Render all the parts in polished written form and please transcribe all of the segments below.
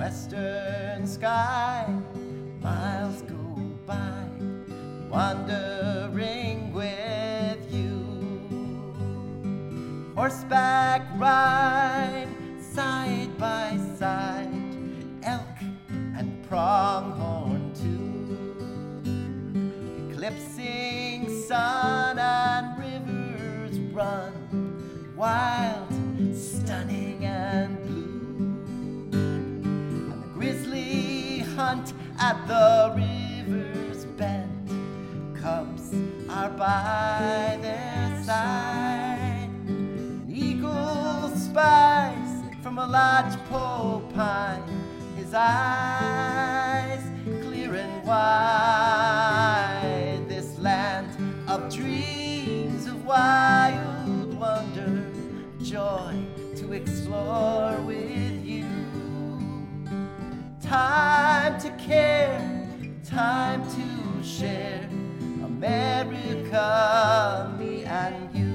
western sky. Miles go by, wandering with you. Horseback ride, side by side, elk and pronghorn too. Eclipsing sun and rivers run, wild, stunning and blue. And the grizzly hunt at the river's bend, cubs are by their side. An eagle spies from a lodgepole pine, his eyes clear and wide. This land of dreams, of wild wonder, joy to explore with you. Time to care, time to share, America, me and you.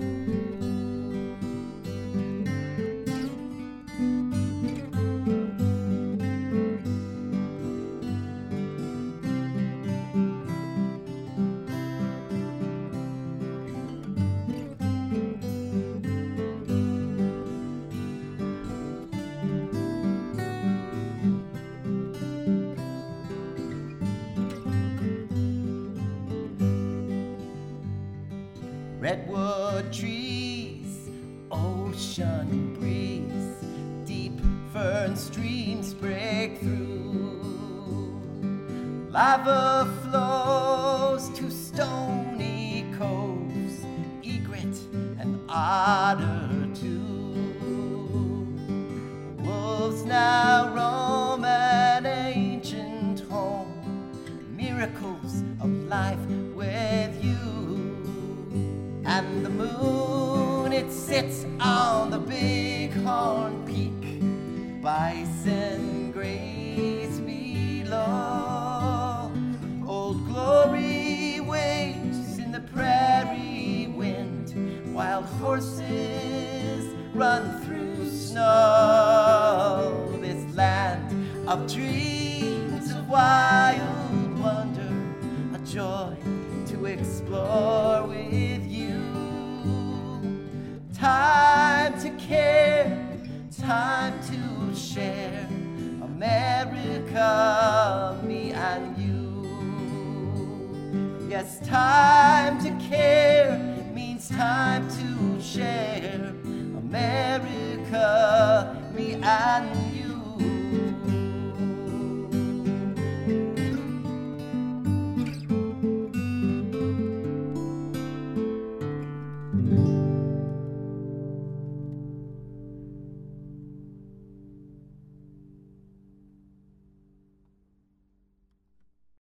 Redwood trees, ocean breeze, deep fern streams break through. Lava flows to stony coves, egret and otter too. Wolves now roam an ancient home, miracles of life with you. And the moon, it sits on the Bighorn Peak, bison graze below. Old Glory waves in the prairie wind, wild horses run through snow. This land of dreams, of wild wonder, a joy to explore with you. Time to care, time to share, America, me and you. Yes, time to care means time to share,